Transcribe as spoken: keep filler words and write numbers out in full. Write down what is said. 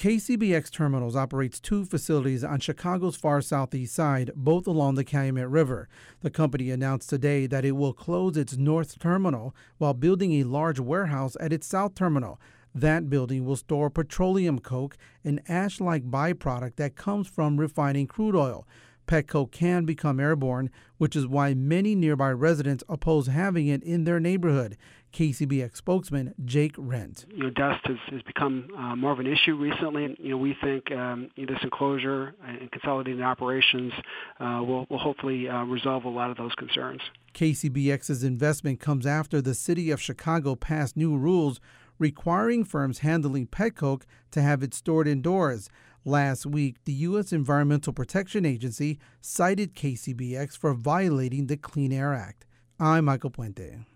K C B X Terminals operates two facilities on Chicago's far southeast side, both along the Calumet River. The company announced today that it will close its north terminal while building a large warehouse at its south terminal. That building will store petroleum coke, an ash-like byproduct that comes from refining crude oil. Petcoke can become airborne, which is why many nearby residents oppose having it in their neighborhood. K C B X spokesman Jake Rent. You know, dust has, has become uh, more of an issue recently. And, you know, we think um, this enclosure and consolidating operations uh, will, will hopefully uh, resolve a lot of those concerns. K C B X's investment comes after the city of Chicago passed new rules requiring firms handling petcoke to have it stored indoors. Last week, the U S Environmental Protection Agency cited K C B X for violating the Clean Air Act. I'm Michael Puente.